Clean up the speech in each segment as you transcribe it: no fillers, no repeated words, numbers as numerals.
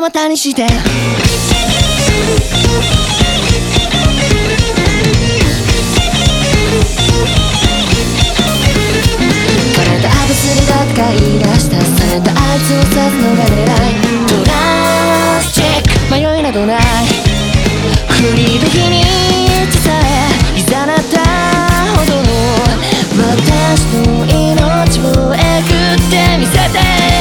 股にして体あぶすりだって買い出したされたあいつを刺すのが狙いトランスチェック迷いなどないフリーの日にちさえいざなったほどの私の命をえぐってみせて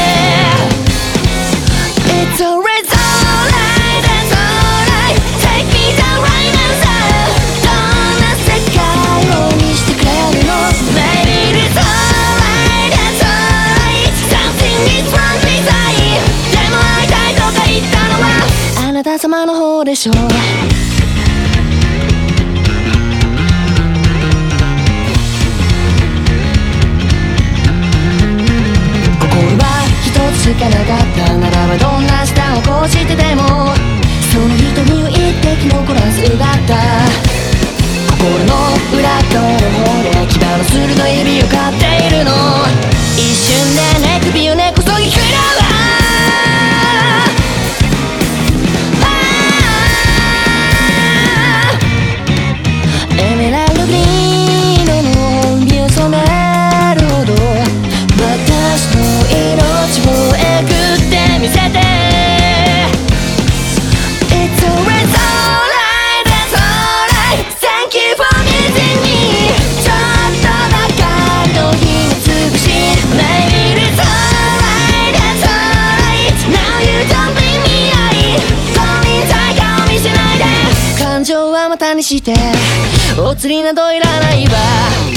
It's always alright, that's alright Take me down right now, sir どんな世界を見せてくれるの Maybe it's alright, that's alright Something is wrong inside でも会いたいとか言ったのはあなた様の方でしょうしかなかったならばどんな舌をこうしてでもその瞳を一滴残らず奪った心の裏側の方で牙の鋭い指を飼っているの一瞬で寝首を根こそぎ食らうエメラルドグリーンの身を染めるほど私の命を見せて It's always alright, that's alright Thank you for meeting me ちょっとばかりの秘密し Maybe it's alright, that's alright Now you don't bring me out 本人体顔見せないで感情は股にしてお釣りなどいらないわ